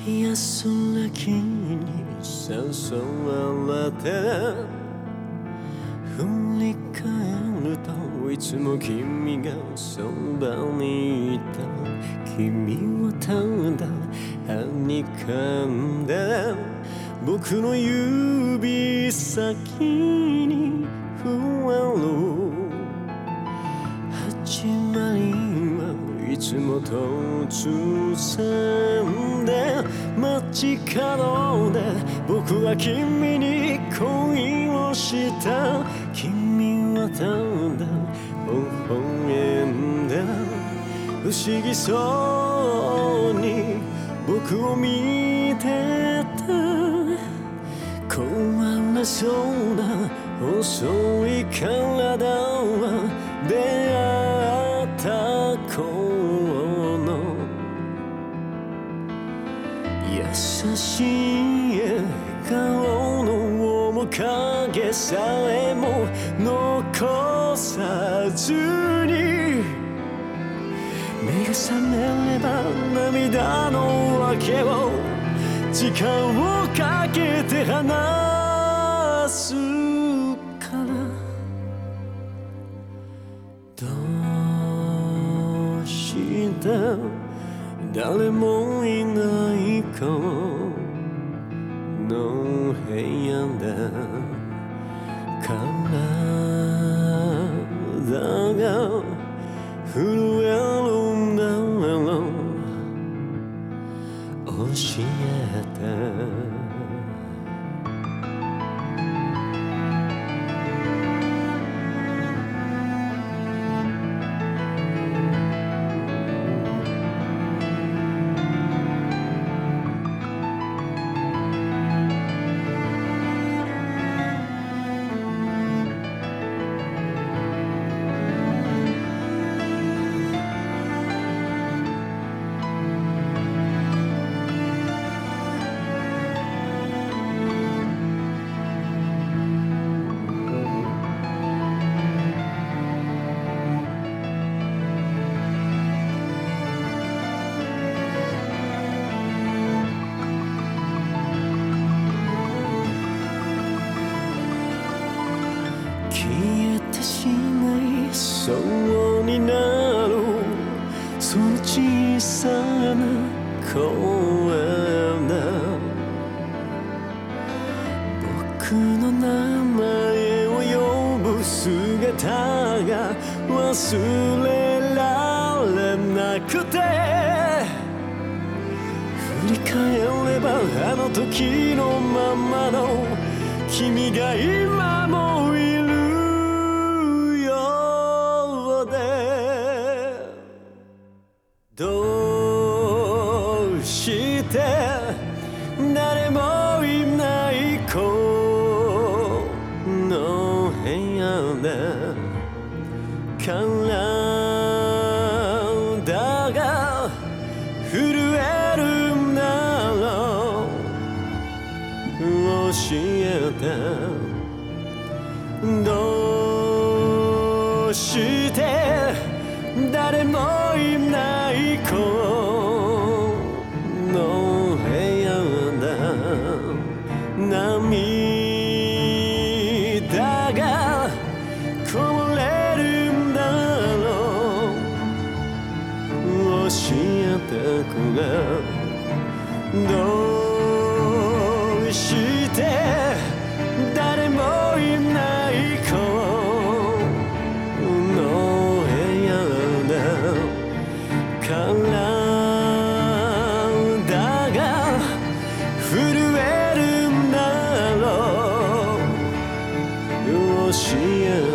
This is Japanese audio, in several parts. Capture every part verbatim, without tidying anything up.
安らぎに誘われて振り返るといつも君がそばにいた。君はただはにかんで僕の指先にふわる。始まりはいつも突然で街角で僕は君に恋をした。君はただ微笑んで不思議そうに僕を見てた。壊れそうな細い体は出会った頃の優しい笑顔の面影さえも残さずに、目が覚めれば涙の訳を時間をかけて話すから。どうして誰もいないこの部屋で体が震えるんだろう。教えてそうになるその小さな声だ。僕の名前を呼ぶ姿が忘れられなくて、振り返ればあの時のままの君が今もいる。どうして誰もいないこの部屋で体が震えるんだろう。教えてどうして誰もいないこの部屋だ。涙がこぼれるんだろう。教えてくれどうして誰もいないこの部屋体が震えるんだろう。教え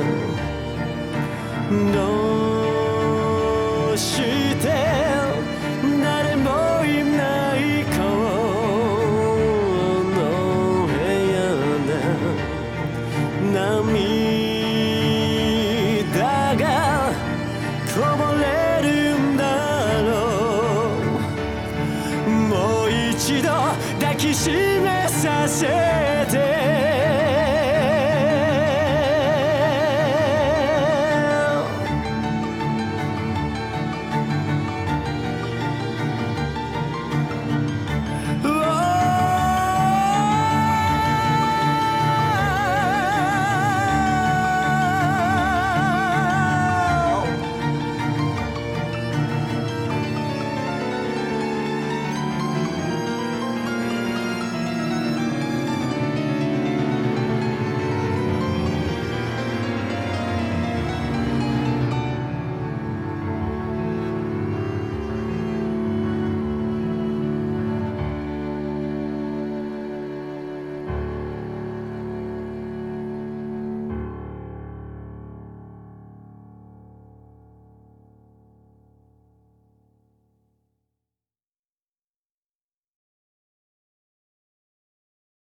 てどうして誰もいないこの部屋で涙がこぼれるんだろう。もう一度抱きしめさせ